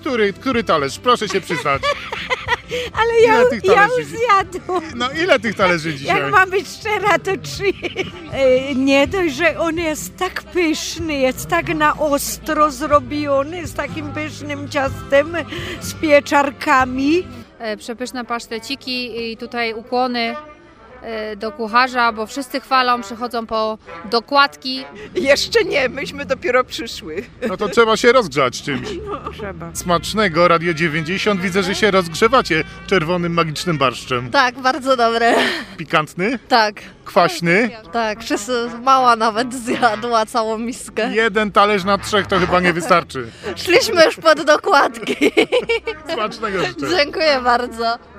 Który talerz? Proszę się przyznać. Ale ja już zjadłam. No ile tych talerzy dzisiaj? Jak mam być szczera, to 3. Nie dość, że on jest tak pyszny, jest tak na ostro zrobiony, z takim pysznym ciastem, z pieczarkami. Przepyszne paszteciki i tutaj ukłony do kucharza, bo wszyscy chwalą, przychodzą po dokładki. Jeszcze nie, myśmy dopiero przyszły. No to trzeba się rozgrzać czymś. Trzeba. Smacznego, Radio 90. Widzę, że się rozgrzewacie czerwonym, magicznym barszczem. Tak, bardzo dobre. Pikantny? Tak, Kwaśny? tak. Mała nawet zjadła całą miskę. 1 talerz na 3 to chyba nie wystarczy. Szliśmy już pod dokładki. Smacznego życzę. Dziękuję bardzo.